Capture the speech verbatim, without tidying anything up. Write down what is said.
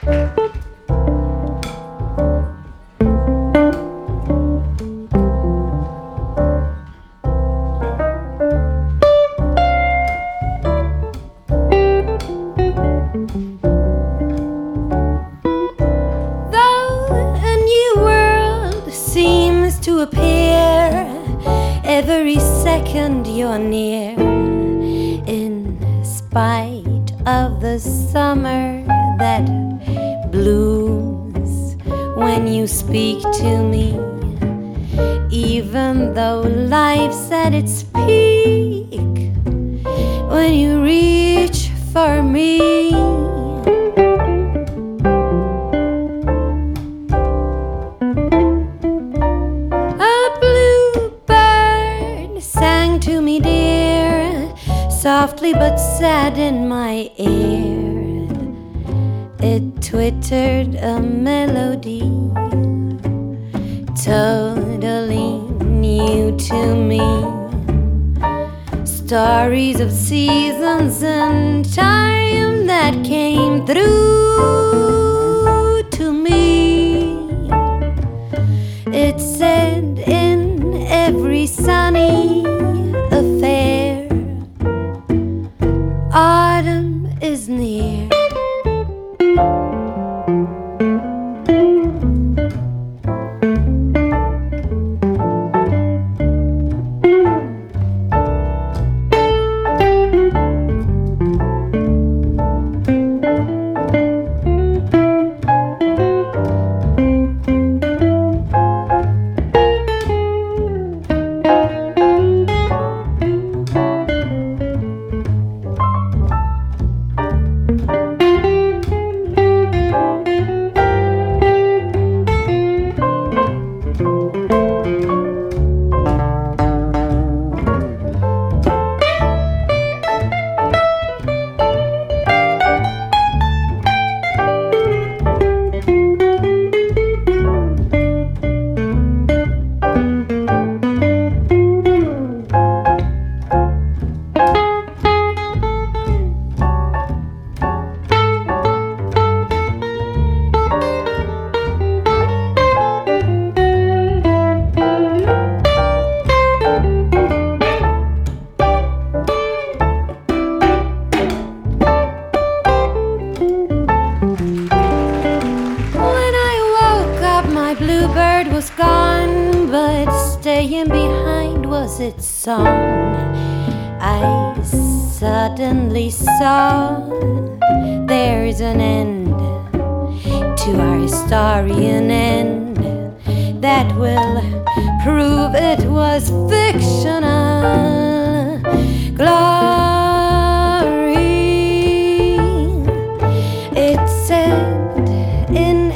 appear every second you're near, in spite of the summer that blooms when you speak to me, even though life's at its peak when you reach for me. Softly but sad in my ear, it twittered a melody totally new to me. Stories of seasons and time that came through to me. It said in every sunny affair, autumn is near. Bluebird was gone, but staying behind was its song. I suddenly saw there's an end to our story, an end that will prove it was fictional glory. It said in